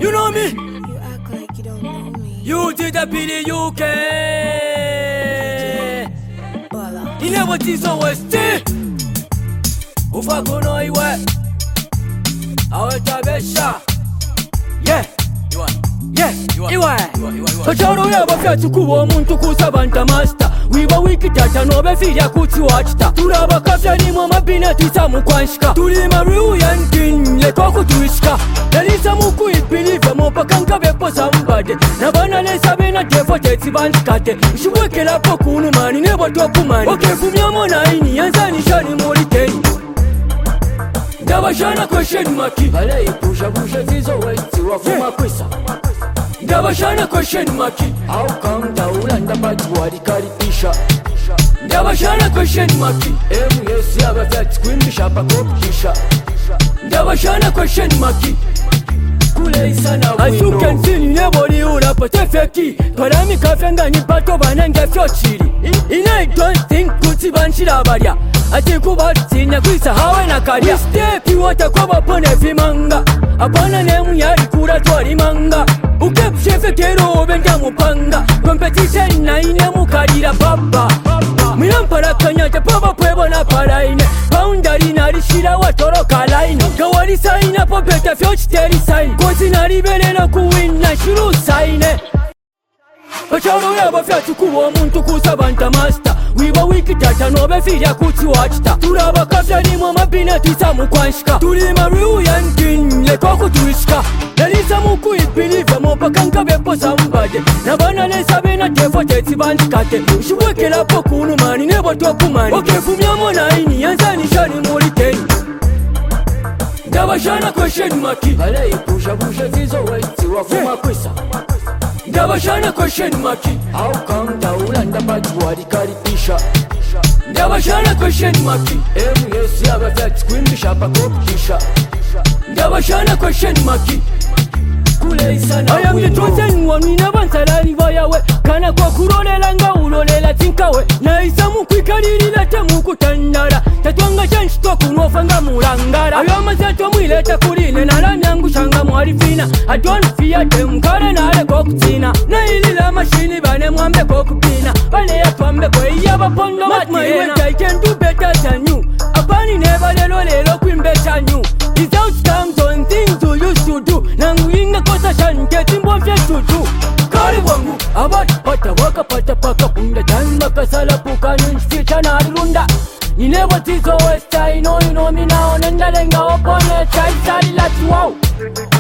You know me? You act like you don't know me. You did a pity you can. Bola. You never did so wasted. Ufa kono iwe. Awe tabesha. Yeah. Yeah, iwe. Kacharo yaba fyatu kuwa omuntu kusaba nta master. Wiba wiki tata nobe filya kuti wachita. Turaba kafya ni mwa mabina tuisa mukwanshika. Tuli mariu yankin lekwa kutuishika. Dalisa muku ipilive mopaka nkabepo sambade. Nabana lesa bena defo tetsi bandikate. Ushibweke lapo kunu mani nebo toku mani. Okefumya mona ini yanzani shani moliteni. Ndabashana question maki. Bale ipusha busha zizo waiti wafuma kwisa. Ndabashana question maki. How come taula ndabati walikaribisha. Ndabashana question maki. MSC abafyati kwimbisha pakopkisha. Ndabashana question maki. Kule isana wino. As you can see neboli urapote feki. Parami kafenga nipato banenge fyochiri. I don't think kuti banshira barya. Ati kubatinya kwisa hawe na karya. Step iwata kwa bapone vimanga. Apana nemu yari kura twari manga. Ukepu shefe kero benga mupanga. Competition na ine mukarira baba. Mirampara kanyate paba pwebo na paraine. Boundary narishira watoroka line. Gawari saina popete fyochiteri sign. Kozi nariberera kuwina shiru saine. Kacharo yaba fyatu kuwa omuntu kusaba nta master. Wiba wiki tata nobe filya kuti wachita. Turaba kafya ni mwa mabina tuisa mukwanshika. Tuli mariu yankin lekwa kutuishika. Dalisa muku ipilive mopaka nkabepo sambade. Nabana lesa bena defo tetsi bandikate. Ushibweke lapo kunu mani nebo toku mani. Okefumya mona ini yanzani shani moliteni. Ndabashana question maki. Bale ipusha busha zizo waiti wafuma kwisa. Ndabashana question maki. How come taula ndabati walikaribisha. Ndabashana question maki. MSC abafyati kwimbisha pakopkisha. Ndabashana question maki. Kule isana wino. I am the chosen one, we never salari vayawe. Kana kwa kurolela nga ulolela tinkawe. Na isa mukwikariri lete mukutandara. Tatwanga chanchito kunofanga murangara. Ayama zeto mwileta kurine nala nyangu shanga mwarifina. I don't fear them kare nale kokutina. Na ilila mashini bane mwambe kokupina. Bane ya twambe kwe iya bapondo matiena. I can do better than you. Apani neba lelo lelo kwimbecha new. Without terms on things you used to do. Nangu inga kosa shanke timbo mfye tutu. Kari wangu abati pata waka pata paka punda. Jamba kasala puka nunchificha na alunda. You never did so west, I know you know me now. Nenda lenga opone chai sali lati wow.